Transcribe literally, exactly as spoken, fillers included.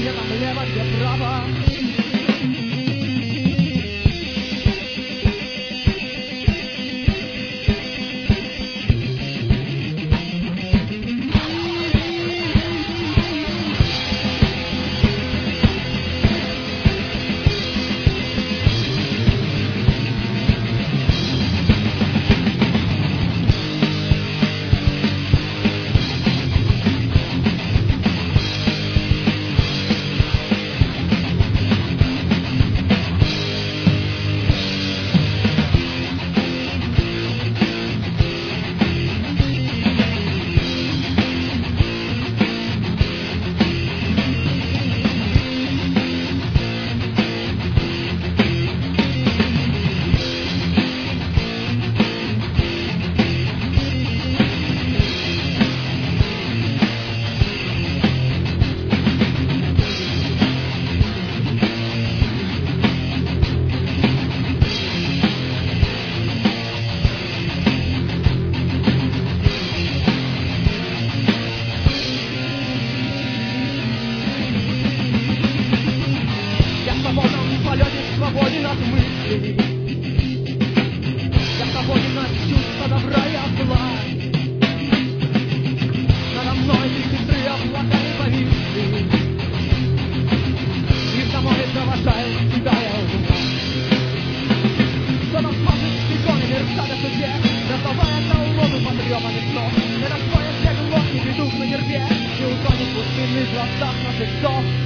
где нам лево, где право. Свободен от мыслей, я свободен от чувства добра и зла. Надо мной три сестры облака не повисли, и в самой провожает тебя я ума. Кто-то смотрит стеконы, мерцая в судьбе, раздавая на уловы потрепанных снов. Это твой снег, лодки ведут на гербе, и утонет в пустынных глазах наших снов.